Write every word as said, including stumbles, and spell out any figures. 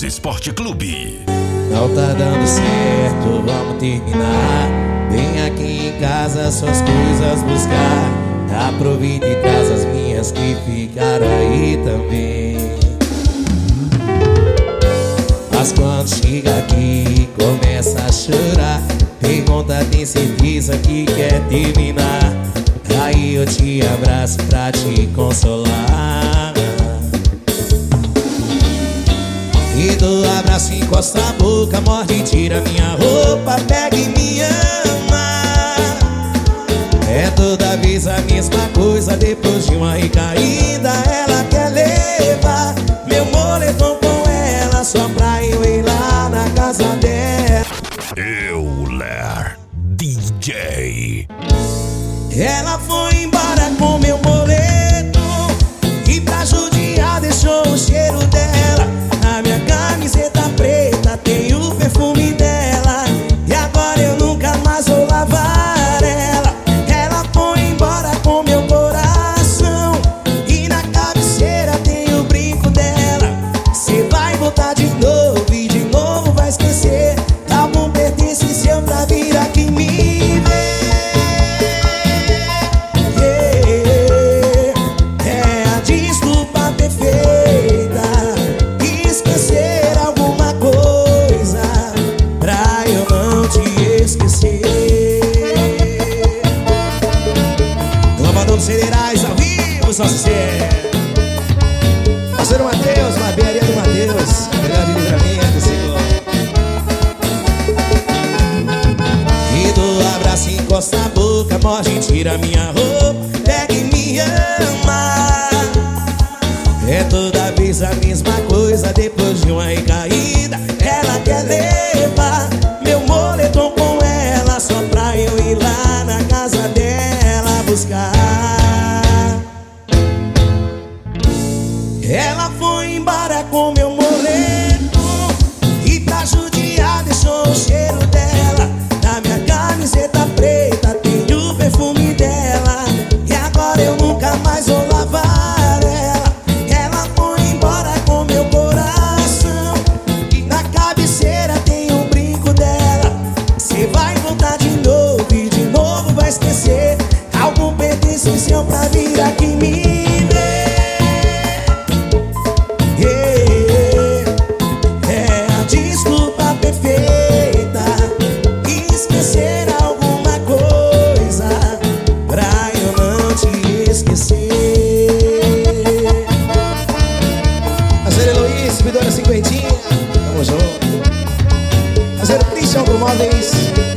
Esporte Clube. Não tá dando certo, vamos terminar. Vem aqui em casa suas coisas buscar. Aproveita e traz as minhas que ficaram aí também. Mas quando chega aqui começa a chorar, pergunta, tem certeza que quer terminar? Aí eu te abraço pra te consolar. E do abraço encosta a boca, morde e tira minha roupa, pega e me ama. É toda vez a mesma coisa, depois de uma recaída ela quer levar meu moletom com ela, só pra eu ir lá na casa dela. Euler D J. Ela foi embora com meu moletom e pra judiar deixou o cheiro dela. A minha camiseta preta tem o perfume dela, e agora eu nunca mais vou lavar ela. Ela foi embora com meu coração e na cabeceira tem o brinco dela. Cê vai voltar de novo e de novo vai esquecer algum pertence seu pra vir aqui me ver. Generais ao vivo, só se parceiro Matheus, barbearia do Matheus, grande livramento, Senhor. E do abraço encosta a boca, morde e tira minha roupa, pega e me ama. É toda vez a mesma coisa, depois de uma recaída ela quer levar meu moletom com ela, só pra eu ir lá na casa dela buscar. Ela foi embora com meu moletom e pra judiar deixou o cheiro dela. Na minha camiseta preta tem o perfume dela, e agora eu nunca mais vou lavar ela. Ela foi embora com meu coração e na cabeceira tem o brinco dela. Cê vai voltar de novo e de novo vai esquecer algum pertence seu pra vir aqui me ver. Cinquentinha, tamo junto. Fazer o Christian Móveis.